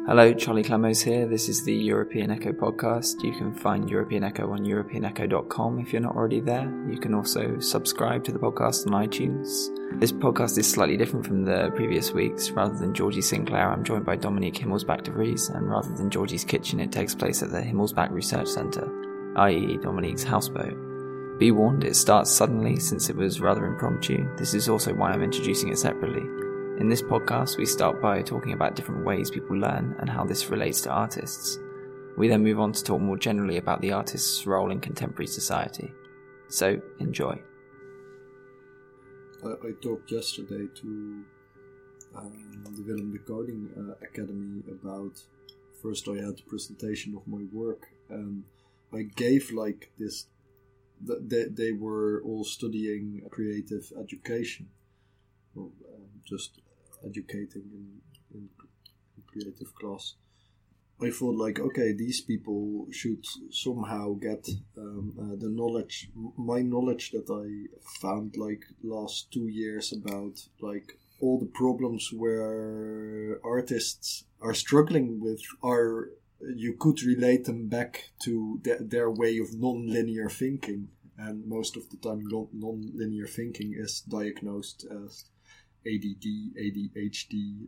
Hello, Charlie Clemos here. This is the European Echo podcast. You can find European Echo on europeanecho.com if you're not already there. You can also subscribe to the podcast on iTunes. This podcast is slightly different from the previous weeks. Rather than Georgie Sinclair, I'm joined by Dominique Himmelsbach de Vries, and rather than Georgie's kitchen, it takes place at the Himmelsbach Research Centre, i.e. Dominique's houseboat. Be warned, it starts suddenly since it was rather impromptu. This is also why I'm introducing it separately. In this podcast, we start by talking about different ways people learn and how this relates to artists. We then move on to talk more generally about the artist's role in contemporary society. So, enjoy. I talked yesterday to the Willem de Koning Academy about, first I had a presentation of my work, and I gave like this, they were all studying creative education. Well, just educating in creative class. I thought like, okay, these people should somehow get the knowledge, my knowledge that I found like last 2 years about like all the problems where artists are struggling with are, you could relate them back to their way of non-linear thinking. And most of the time non-linear thinking is diagnosed as ADD, ADHD,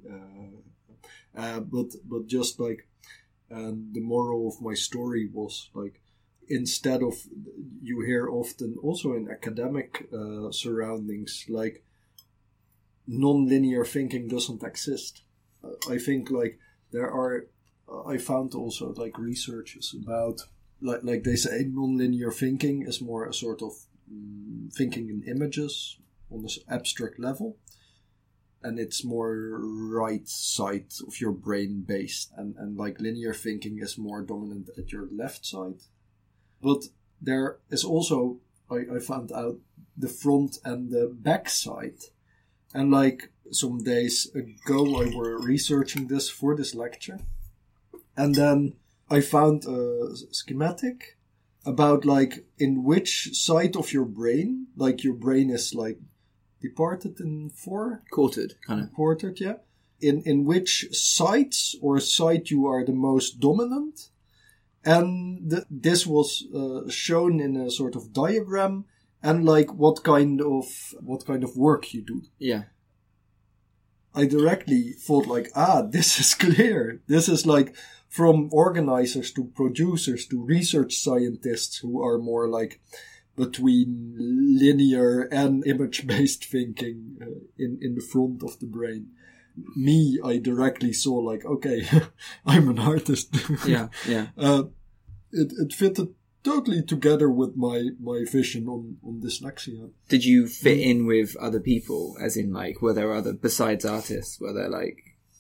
but just like, and the moral of my story was like, instead of, you hear often also in academic surroundings, like non-linear thinking doesn't exist. I think like there are, I found also like researches about, like they say non-linear thinking is more a sort of thinking in images on this abstract level. And it's more right side of your brain based. And like linear thinking is more dominant at your left side. But there is also, I found out, the front and the back side. And like some days ago I were researching this for this lecture. And then I found a schematic about like in which side of your brain, like your brain is like departed in four? Quartered, kind of. Quartered, yeah. In which sides or side you are the most dominant. And this was shown in a sort of diagram and like what kind of work you do. Yeah. I directly thought like, this is clear. This is like from organizers to producers to research scientists who are more like between linear and image-based thinking in the front of the brain. Me, I directly saw like, okay, I'm an artist. Yeah. It fitted totally together with my vision on dyslexia. Did you fit in with other people? As in, like, were there other, besides artists, were there like...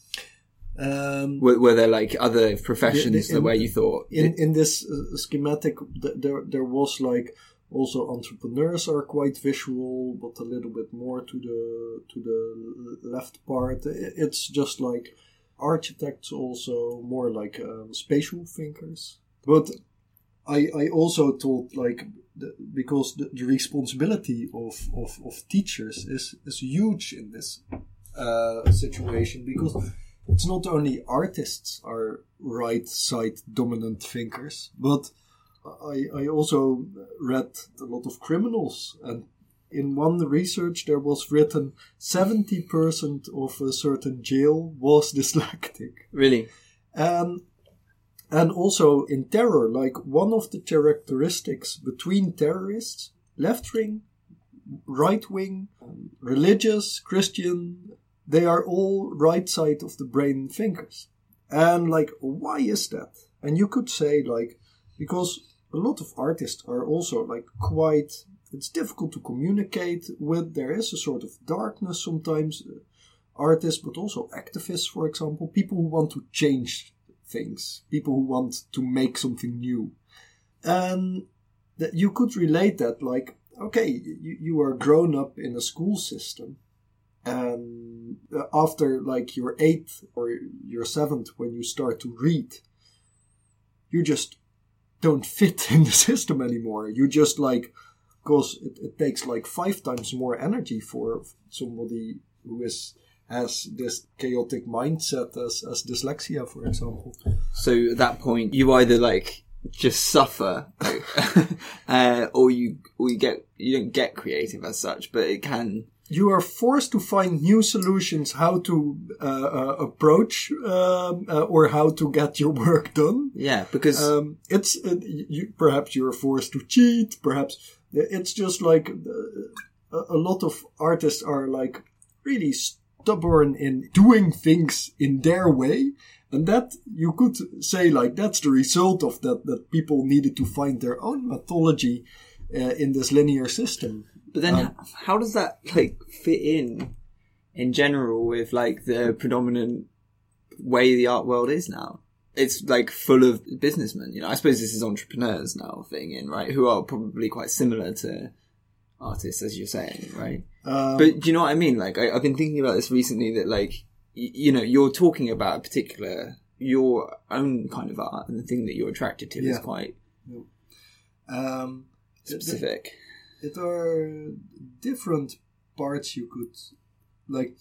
were there like other professions the way you thought? In this schematic, there was like... Also, entrepreneurs are quite visual, but a little bit more to the left part. It's just like architects, also more like spatial thinkers. But I also thought like because the responsibility of teachers is huge in this situation, because it's not only artists are right side dominant thinkers, but I also read a lot of criminals, and in one research there was written 70% of a certain jail was dyslexic. Really? And also in terror, like one of the characteristics between terrorists, left wing, right wing, religious, Christian, they are all right side of the brain thinkers. And like, why is that? And you could say like, because a lot of artists are also like quite, it's difficult to communicate with. There is a sort of darkness sometimes, artists, but also activists, for example, people who want to change things, people who want to make something new. And that you could relate that like, okay, you are grown up in a school system, and after like your 8th or your 7th, when you start to read, you just don't fit in the system anymore. You just like, because it takes like 5 times more energy for somebody who is has this chaotic mindset as dyslexia, for example. So at that point, you either like just suffer, or you don't get creative as such, but it can. You are forced to find new solutions how to approach or how to get your work done. Yeah, because perhaps you're forced to cheat. Perhaps it's just like a lot of artists are like really stubborn in doing things in their way. And that you could say like that's the result of that people needed to find their own mythology in this linear system. But then how does that like fit in general with like the predominant way the art world is now? It's like full of businessmen, you know. I suppose this is entrepreneurs now thing in, right? Who are probably quite similar to artists, as you're saying, right? But do you know what I mean? Like I've been thinking about this recently that like, you know, you're talking about a particular, your own kind of art, and the thing that you're attracted to is quite specific. There are different parts you could, like,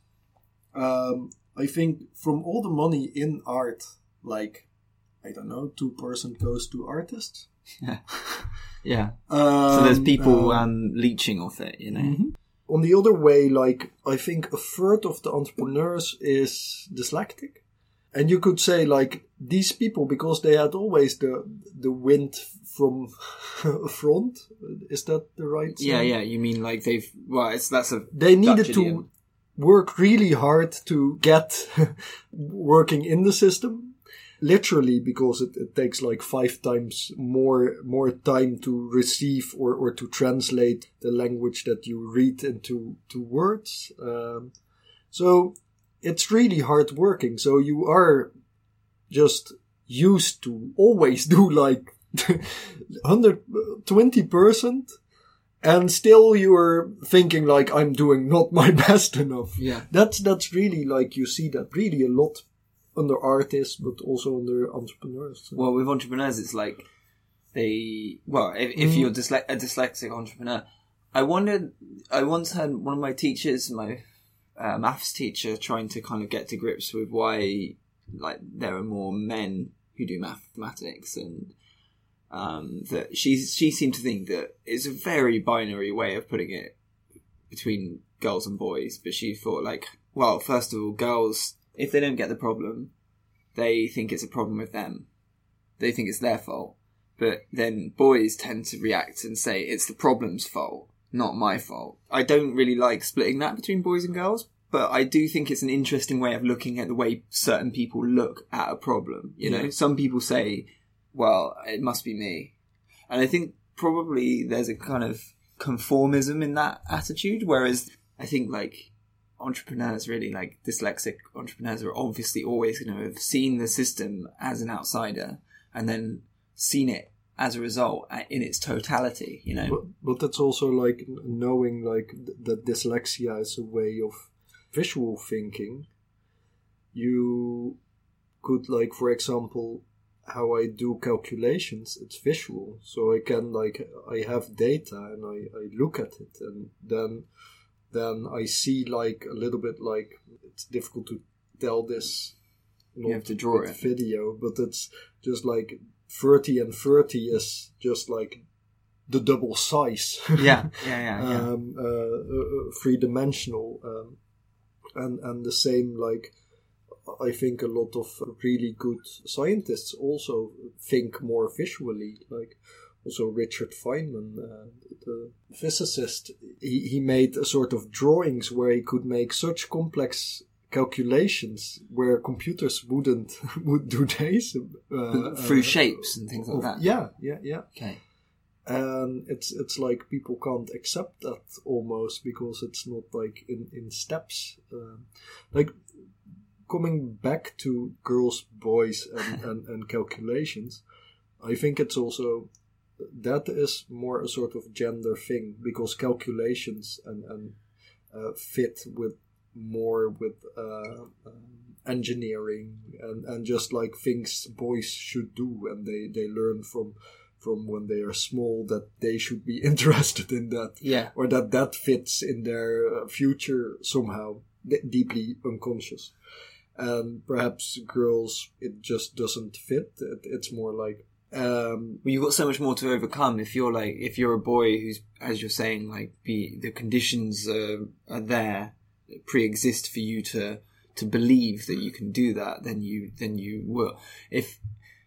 I think from all the money in art, like, I don't know, 2% goes to artists. Yeah. Yeah. So there's people leeching off it, you know? Mm-hmm. On the other way, like, I think a third of the entrepreneurs is dyslexic. And you could say, like, these people, because they had always the wind from front, is that the right saying? Yeah, you mean like they needed to work really hard to get working in the system. Literally, because it takes like 5 times more time to receive or to translate the language that you read into words. So it's really hard working. So you are just used to always do like 120%, and still you're thinking like, I'm doing not my best enough. Yeah. That's really like, you see that really a lot under artists, but also under entrepreneurs. Well, with entrepreneurs, it's like if you're a dyslexic entrepreneur, I once had one of my teachers, my maths teacher, trying to kind of get to grips with why like there are more men who do mathematics, and that she seemed to think that it's a very binary way of putting it between girls and boys, but she thought like, well, first of all, girls, if they don't get the problem, they think it's a problem with them. They think it's their fault. But then boys tend to react and say it's the problem's fault, not my fault. I don't really like splitting that between boys and girls, but I do think it's an interesting way of looking at the way certain people look at a problem. You know, some people say, well, it must be me. And I think probably there's a kind of conformism in that attitude, whereas I think like entrepreneurs, really like dyslexic entrepreneurs, are obviously always going to have seen the system as an outsider and then seen it as a result in its totality, you know. But that's also like knowing like that dyslexia is a way of visual thinking. You could, like, for example, how I do calculations, it's visual. So I can, like, I have data and I look at it, and then I see like a little bit, like, it's difficult to tell this. You have to draw it. Video, but it's just like 30 and 30 is just like the double size. Yeah. 3-dimensional. And the same, like, I think a lot of really good scientists also think more visually. Like, also Richard Feynman, the physicist, he made a sort of drawings where he could make such complex calculations where computers would do this through shapes and things like that. Yeah. Okay. And it's like people can't accept that almost because it's not like in steps. Like, coming back to girls, boys, and calculations, I think it's also, that is more a sort of gender thing, because calculations and fit with more with engineering and just like things boys should do, and they learn from when they are small that they should be interested in that, or that fits in their future somehow. deeply unconscious. And perhaps girls, it just doesn't fit. It's more like... well, you've got so much more to overcome if you're a boy who's, as you're saying, like the conditions are there, pre-exist for you to believe that you can do that, then you will. If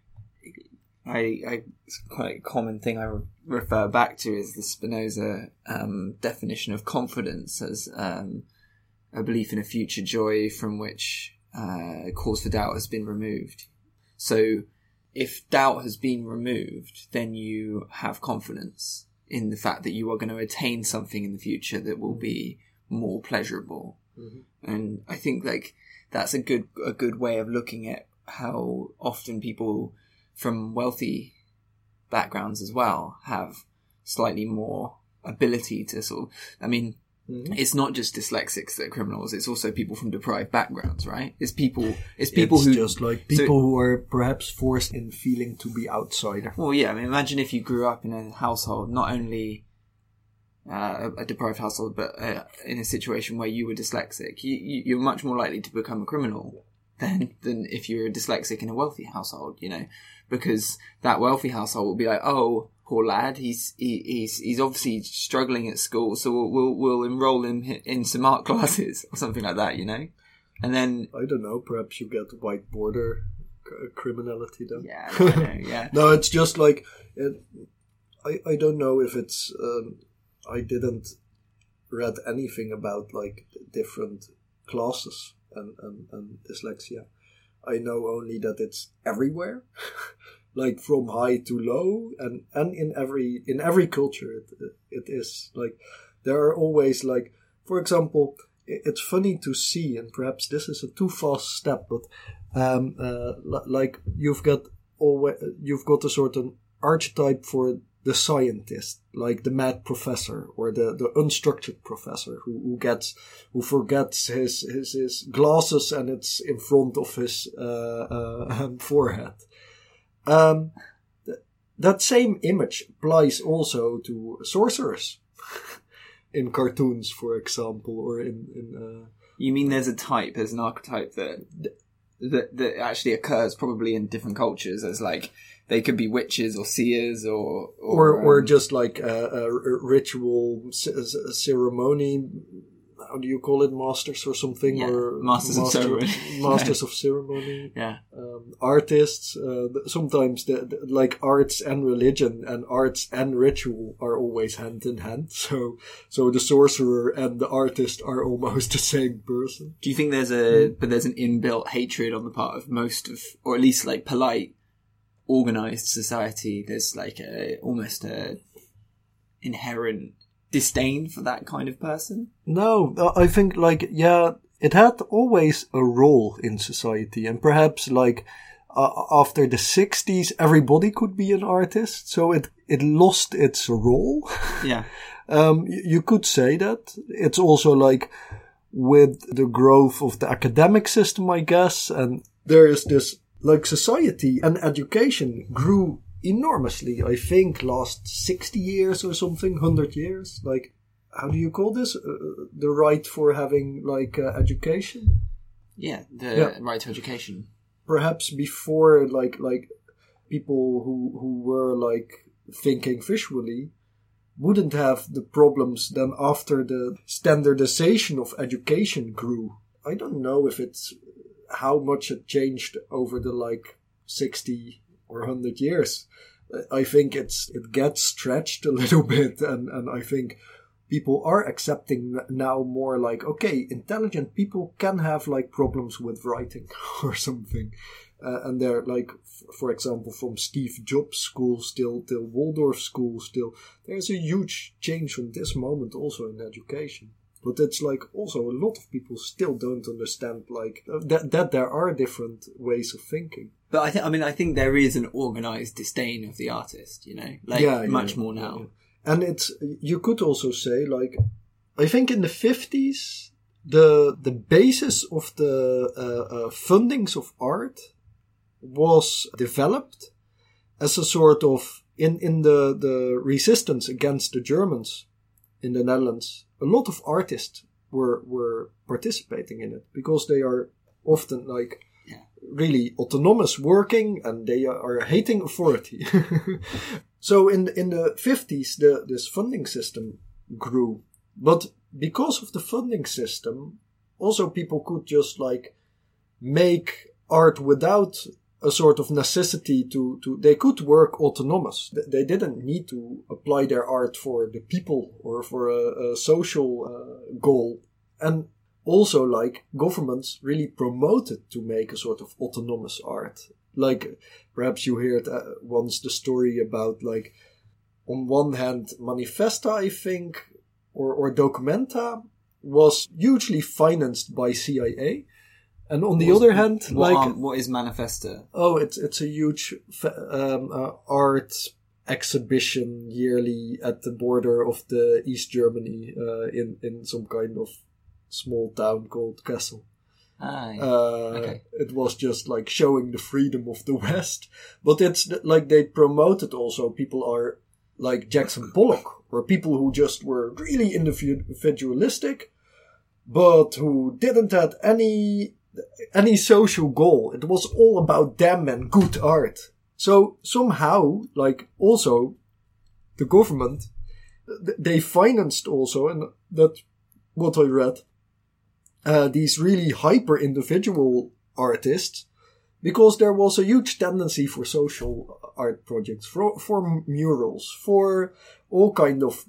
it's quite a common thing I refer back to is the Spinoza definition of confidence as a belief in a future joy from which cause for doubt has been removed. So if doubt has been removed, then you have confidence in the fact that you are going to attain something in the future that will be more pleasurable. Mm-hmm. And I think like that's a good way of looking at how often people from wealthy backgrounds as well have slightly more ability to sort of, I mean, it's not just dyslexics that are criminals, it's also people from deprived backgrounds, right? It's people who just like people who are perhaps forced in feeling to be outsider. Well, yeah, I mean, imagine if you grew up in a household, not only a deprived household, but in a situation where you were dyslexic, you're much more likely to become a criminal than if you're a dyslexic in a wealthy household, you know, because that wealthy household will be like, oh, poor lad, he's obviously struggling at school, so we'll enroll him in some art classes or something like that, you know. And then I don't know, perhaps you get white border criminality then. Yeah, I know, yeah. No, it's just like I don't know if it's I didn't read anything about like different classes and dyslexia. I know only that it's everywhere. Like from high to low, and in every culture it is like there are always like, for example, it's funny to see, and perhaps this is a too fast step, but like you've got a certain archetype for the scientist, like the mad professor or the unstructured professor who forgets his glasses and it's in front of his forehead. That same image applies also to sorcerers in cartoons, for example, or in You mean there's an archetype that actually occurs probably in different cultures as like they could be witches or seers or just like a ritual ceremony. How do you call it? Masters or something? Yeah, or masters of ceremony. Masters of ceremony. Yeah. Artists. Sometimes like arts and religion and arts and ritual are always hand in hand. So the sorcerer and the artist are almost the same person. Do you think there's an inbuilt hatred on the part of most of, or at least like polite, organized society? There's like almost a inherent disdain for that kind of person? No, I think like, yeah, it had always a role in society, and perhaps like after the 60s everybody could be an artist, so it lost its role. Yeah. You could say that. It's also like with the growth of the academic system, I guess, and there is this like society and education grew enormously, I think, last 60 years or something, 100 years. Like, how do you call this? The right for having, like, education? Yeah, the right to education. Perhaps before, like people who were, like, thinking visually wouldn't have the problems then after the standardization of education grew. I don't know if it's how much it changed over the, like, 60 or 100 years. I think it gets stretched a little bit, and I think people are accepting now more like, okay, intelligent people can have like problems with writing or something, and they're like, for example, from Steve Jobs school still till Waldorf school still, there's a huge change from this moment also in education. But it's like also a lot of people still don't understand like that there are different ways of thinking. But I think there is an organized disdain of the artist, you know, like much more now. Yeah. And it's, you could also say like, I think in the 50s, the basis of the fundings of art was developed as a sort of, in the resistance against the Germans in the Netherlands. A lot of artists were participating in it, because they are often like really autonomous working, and they are hating authority. So in the 50s, this funding system grew, but because of the funding system, also people could just like make art without a sort of necessity to they could work autonomous. They didn't need to apply their art for the people or for a social goal. And also, like, governments really promoted to make a sort of autonomous art. Like, perhaps you heard once the story about, like, on one hand, Manifesta, I think, or Documenta was hugely financed by CIA. And on the other hand, what is Manifesta? Oh, it's a huge art exhibition yearly at the border of the East Germany, in some kind of small town called Kassel. Okay. It was just like showing the freedom of the West, but it's like they promoted also people are like Jackson Pollock, or people who just were really individualistic, but who didn't have any social goal. It was all about them and good art. So somehow, like, also the government, they financed also, and that's what I read, these really hyper individual artists, because there was a huge tendency for social art projects, for murals, for all kind of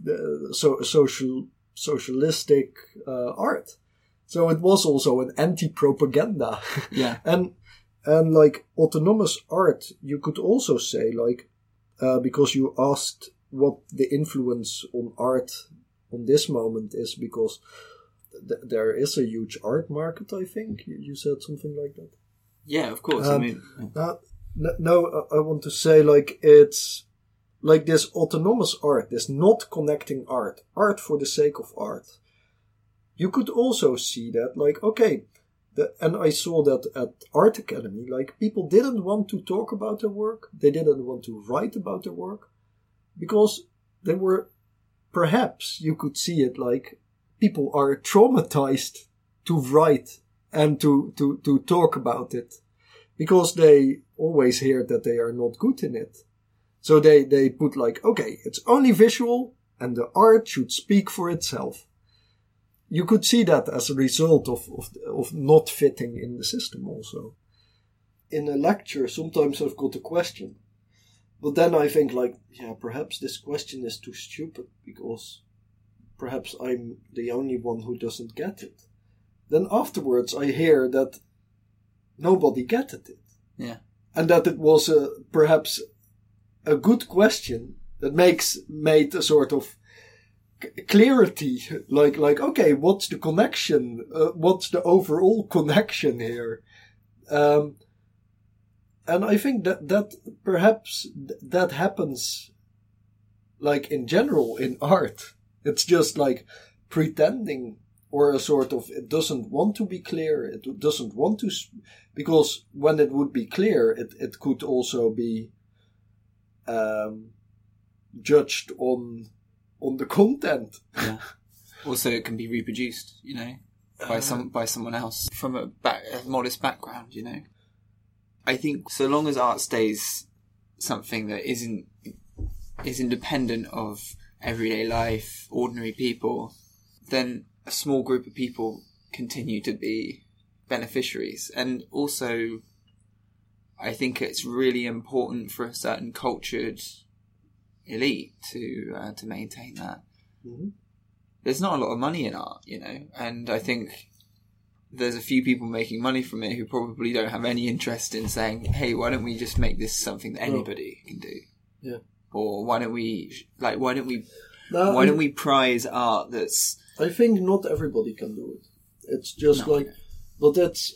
socialistic art. So it was also an anti-propaganda. Yeah. And like autonomous art, you could also say, like, because you asked what the influence on art on this moment is, because there is a huge art market, I think. You said something like that. Yeah, of course. I want to say, like, it's like this autonomous art, this not connecting art for the sake of art. You could also see that, like, okay, and I saw that at Art Academy, like, people didn't want to talk about their work, they didn't want to write about their work, because they were, perhaps you could see it like, people are traumatized to write and to talk about it, because they always hear that they are not good in it. So they put like, okay, it's only visual and the art should speak for itself. You could see that as a result of not fitting in the system also. In a lecture, sometimes I've got a question, but then I think, like, yeah, perhaps this question is too stupid, because perhaps I'm the only one who doesn't get it. Then afterwards I hear that nobody getted it. Yeah. And that it was perhaps a good question that made a sort of clarity, like, okay, what's the connection? What's the overall connection here? And I think that perhaps that happens, like, in general in art. It's just like pretending, or a sort of, it doesn't want to be clear, it doesn't want to, because when it would be clear, it could also be judged on the content. Yeah. Also, it can be reproduced, you know, by someone else from a modest background, you know. I think so long as art stays something that is independent of everyday life, ordinary people, then a small group of people continue to be beneficiaries. And also, I think it's really important for a certain cultured elite to maintain that. Mm-hmm. There's not a lot of money in art, you know, and I think there's a few people making money from it who probably don't have any interest in saying, hey, why don't we just make this something that anybody can do? Yeah. Or why don't we prize art that's... I think not everybody can do it. It's just but that's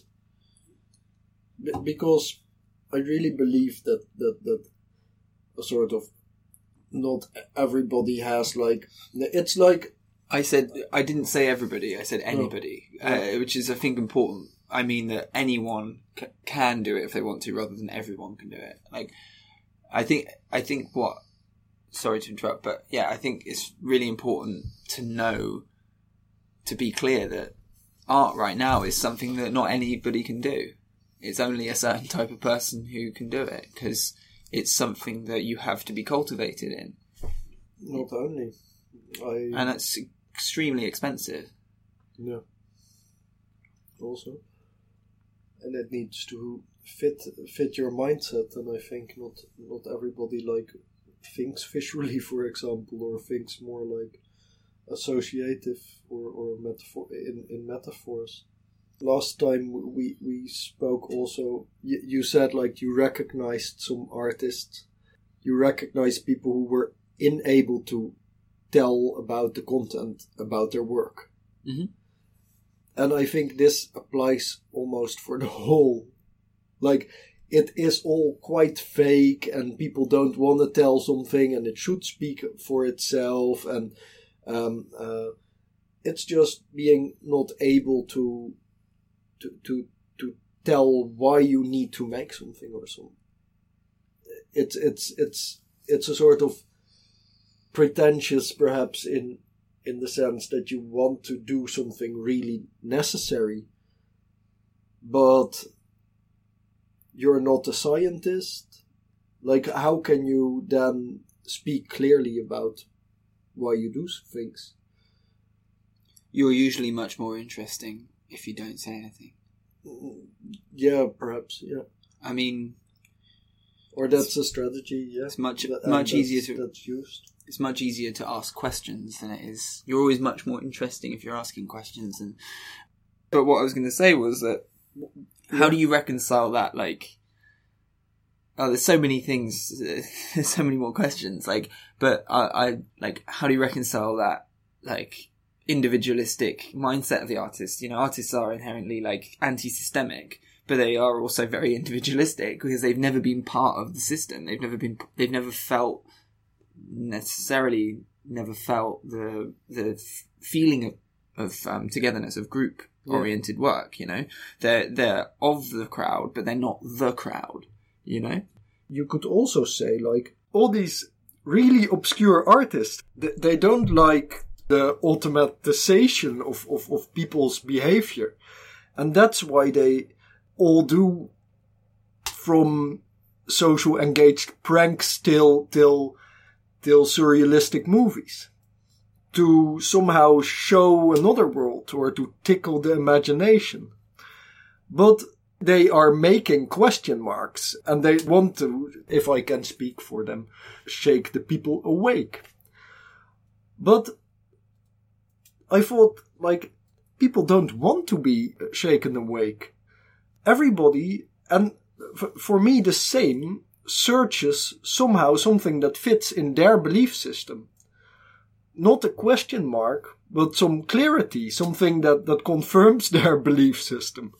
because I really believe that a sort of, not everybody has, like, it's like... I didn't say everybody, I said anybody, which is, I think, important. I mean that anyone can do it if they want to, rather than everyone can do it. Like, I think what... Sorry to interrupt, but yeah, I think it's really important to know to be clear that art right now is something that not anybody can do. It's only a certain type of person who can do it, because it's something that you have to be cultivated in. Not only. And it's extremely expensive. Yeah. Also. And it needs to fit your mindset, and I think not everybody thinks visually, for example, or thinks more associative or metaphor in metaphors. Last time we spoke also, you said you recognized some artists, you recognized people who were unable to tell about the content about their work. Mm-hmm. And I think this applies almost for the whole. It is all quite fake, and people don't want to tell something, and it should speak for itself, and it's just being not able to tell why you need to make something or something. It's a sort of pretentious, perhaps, in the sense that you want to do something really necessary, but you're not a scientist. How can you then speak clearly about why you do things? You're usually much more interesting if you don't say anything. Yeah, perhaps, yeah. I mean... Or that's a strategy, yeah. It's much that's easier to... That's used. It's much easier to ask questions than it is... You're always much more interesting if you're asking questions. But what I was going to say was that... How do you reconcile that, there's so many things, there's so many more questions, but I how do you reconcile that, individualistic mindset of the artist? Artists are inherently, anti-systemic, but they are also very individualistic, because they've never been part of the system. They've never felt the feeling of togetherness, of group oriented work, they're of the crowd, but they're not the crowd, You could also say, all these really obscure artists, they don't like the automatization of people's behavior. And that's why they all do, from social engaged pranks till surrealistic movies, to somehow show another world or to tickle the imagination. But they are making question marks, and they want to, if I can speak for them, shake the people awake. But I thought, people don't want to be shaken awake. Everybody, and for me the same, searches somehow something that fits in their belief system. Not a question mark, but some clarity, something that confirms their belief system.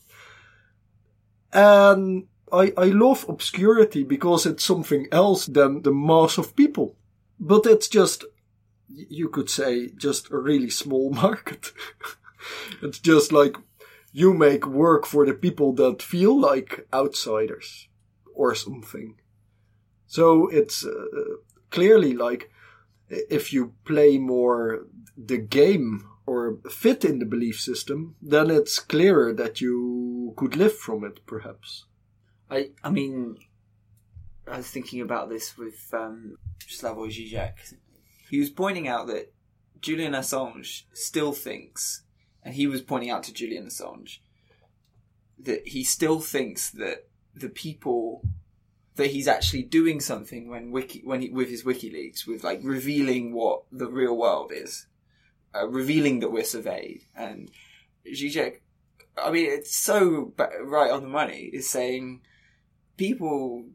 And I love obscurity because it's something else than the mass of people. But it's just, you could say, just a really small market. It's just you make work for the people that feel like outsiders or something. So it's clearly if you play more the game or fit in the belief system, then it's clearer that you could live from it, perhaps. I mean, I was thinking about this with Slavoj Žižek. He was pointing out that Julian Assange still thinks, and he was pointing out to Julian Assange, that he still thinks that the people... that he's actually doing something with his WikiLeaks, with revealing what the real world is, revealing that we're surveyed. And Zizek, I mean, it's so right on the money, is saying people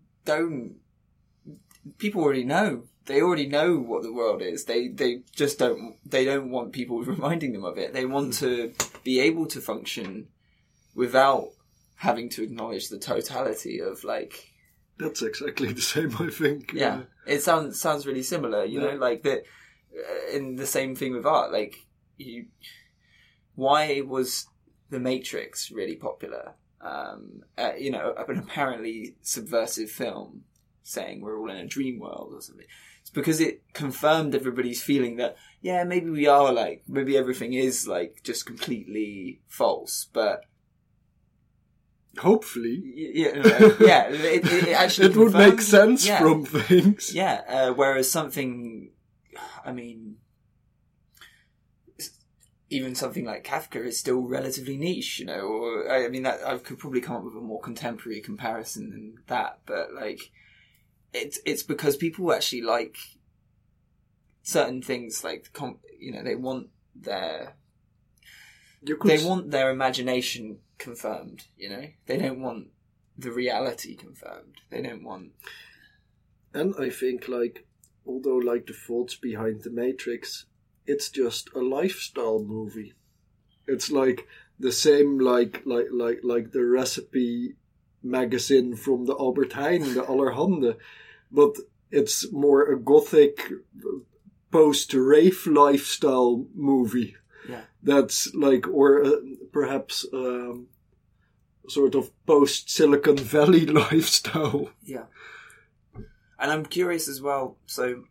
already know. They already know what the world is. They don't want people reminding them of it. They want to be able to function without having to acknowledge the totality of That's exactly the same, I think. Yeah, it sounds really similar, you know, that. In the same thing with art, why was The Matrix really popular? An apparently subversive film, saying we're all in a dream world or something. It's because it confirmed everybody's feeling that, yeah, maybe we are like, maybe everything is like just completely false, but hopefully, it actually it would make sense from things. Yeah, whereas something, I mean, even something like Kafka is still relatively niche, you know. Or I mean, that I could probably come up with a more contemporary comparison than that, but like, it's because people actually like certain things, like you know, they want their imagination confirmed, you know. They don't want the reality confirmed. They don't want. And I think, like, although like the thoughts behind the Matrix, it's just a lifestyle movie. It's like the same, like the recipe magazine from the Albert Heijn, the Allerhande, but it's more a gothic post-rave lifestyle movie. Yeah, that's like, or perhaps sort of post-Silicon Valley lifestyle. Yeah, and I'm curious as well. So,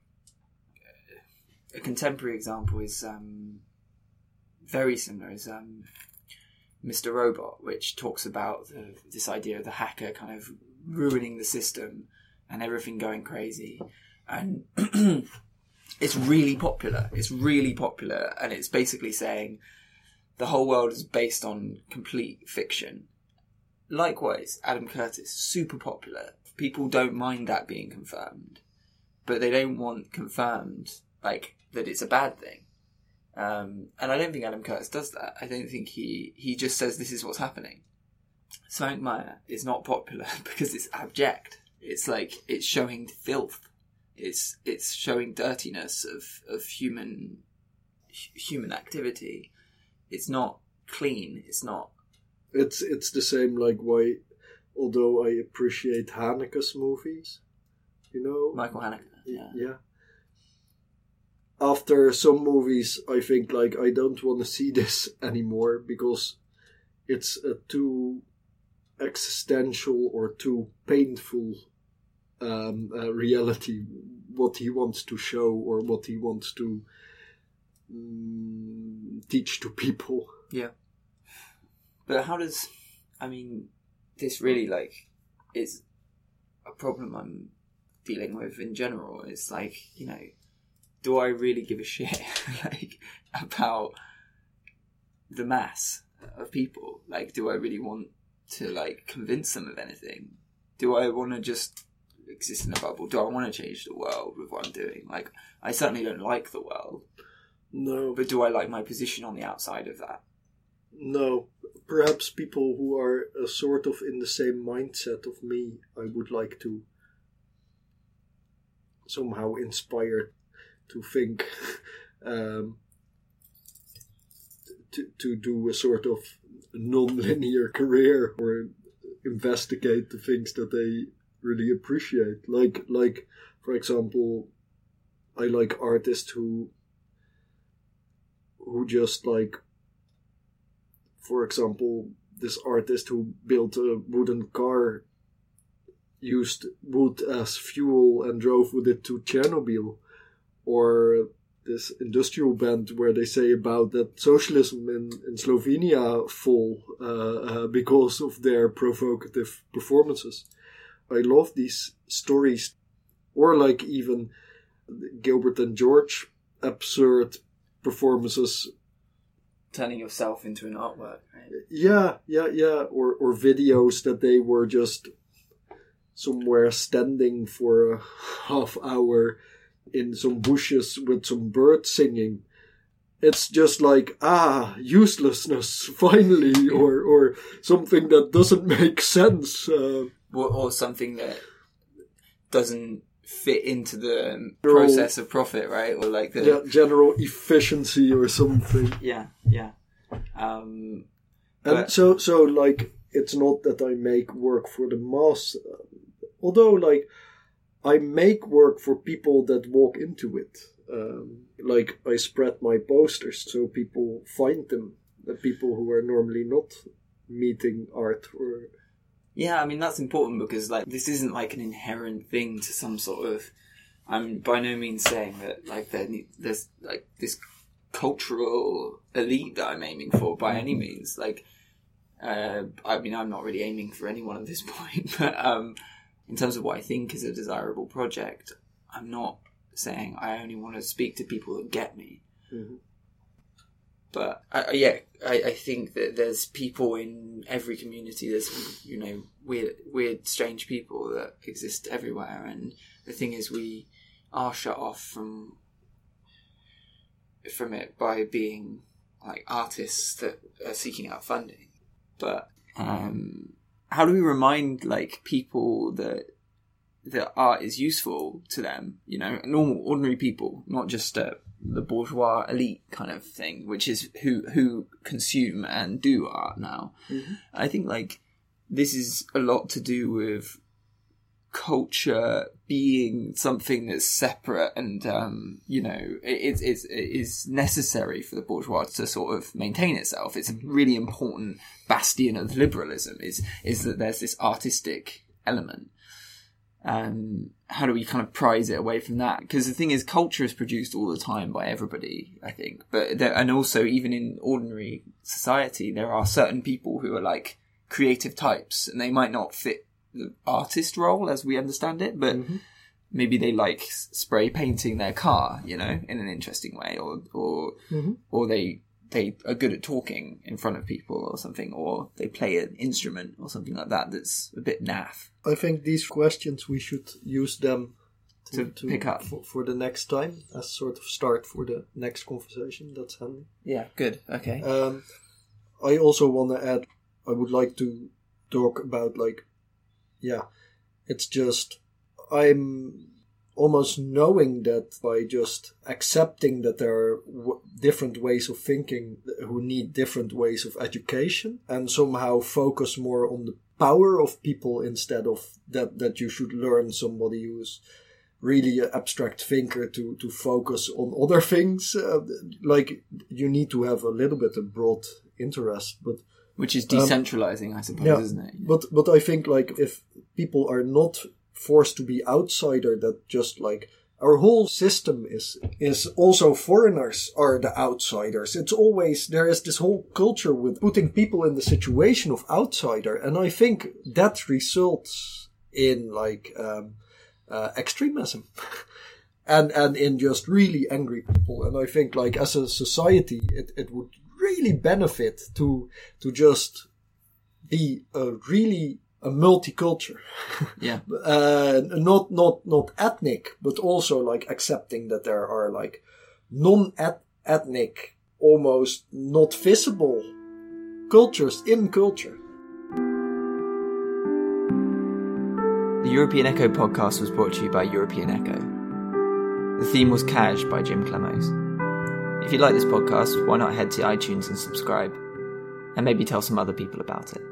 a contemporary example is very similar. Is Mr. Robot, which talks about this idea of the hacker kind of ruining the system and everything going crazy, and it's really popular. It's really popular, and it's basically saying the whole world is based on complete fiction. Likewise, Adam Curtis, super popular. People don't mind that being confirmed, but they don't want confirmed like that it's a bad thing. And I don't think Adam Curtis does that. I don't think he just says this is what's happening. Frank Meyer is not popular because it's abject. It's like, it's showing filth. It's showing dirtiness of human activity. It's not clean. It's not. It's the same, like, why, although I appreciate Haneke's movies, you know, Michael Haneke. Yeah. After some movies, I think, like, I don't want to see this anymore because it's a too existential or too painful reality, what he wants to show or what he wants to teach to people. Yeah. But how does, I mean, this really, like, is a problem I'm dealing with in general. It's like, you know, do I really give a shit like about the mass of people? Like, do I really want to, like, convince them of anything? Do I want to just exist in a bubble? Do I want to change the world with what I'm doing? Like, I certainly don't like the world. No. But do I like my position on the outside of that? No. Perhaps people who are sort of in the same mindset of me, I would like to somehow inspire to think, to do a sort of non-linear career or investigate the things that they really appreciate. Like for example, I like artists who just, like, for example, this artist who built a wooden car, used wood as fuel and drove with it to Chernobyl. Or this industrial band where they say about that socialism in Slovenia fall because of their provocative performances. I love these stories. Or like even Gilbert and George, absurd performances. Turning yourself into an artwork, right? Yeah. Or videos that they were just somewhere standing for a half hour in some bushes with some birds singing. It's just like, uselessness, finally, or something that doesn't make sense. Or something that doesn't fit into the process of profit, right? Or like the general efficiency or something. Yeah. And so like, it's not that I make work for the mass, although, like, I make work for people that walk into it. Like, I spread my posters so people find them. The people who are normally not meeting art or Yeah, I mean, that's important because, like, this isn't, like, an inherent thing to some sort of... I'm by no means saying that, like, there's, like, this cultural elite that I'm aiming for by any means. Like, I mean, I'm not really aiming for anyone at this point, but in terms of what I think is a desirable project, I'm not saying I only want to speak to people that get me. Mm-hmm. But I think that there's people in every community. There's, you know, weird, strange people that exist everywhere. And the thing is, we are shut off from it by being like artists that are seeking out funding. But how do we remind like people that art is useful to them? You know, normal, ordinary people, not just the bourgeois elite kind of thing, which is who consume and do art now. Mm-hmm. I think like this is a lot to do with culture being something that's separate and you know, it is necessary for the bourgeois to sort of maintain itself. It's a really important bastion of liberalism is that there's this artistic element. How do we kind of prize it away from that? Because the thing is, culture is produced all the time by everybody, I think. But and also, even in ordinary society, there are certain people who are like creative types, and they might not fit the artist role as we understand it, but mm-hmm. maybe they like spray painting their car, you know, in an interesting way, or mm-hmm. or they are good at talking in front of people or something, or they play an instrument or something like that that's a bit naff. I think these questions, we should use them to pick up for the next time as sort of start for the next conversation. That's handy. Yeah, good. Okay. I also want to add, I would like to talk about like, yeah, it's just, I'm almost knowing that by just accepting that there are different ways of thinking who need different ways of education, and somehow focus more on the power of people instead of that you should learn somebody who's really an abstract thinker to focus on other things. Like you need to have a little bit of broad interest, but which is decentralizing, I suppose, yeah, isn't it? Yeah. But I think like if people are not forced to be outsider, that just like our whole system is also foreigners are the outsiders. It's always, there is this whole culture with putting people in the situation of outsider. And I think that results in like, extremism and in just really angry people. And I think like as a society, it would really benefit to just be a multicultural, yeah, not ethnic, but also like accepting that there are like non-ethnic, almost not visible cultures in culture. The European Echo podcast was brought to you by European Echo. The theme was Cash by Jim Clemos. If you like this podcast, why not head to iTunes and subscribe, and maybe tell some other people about it.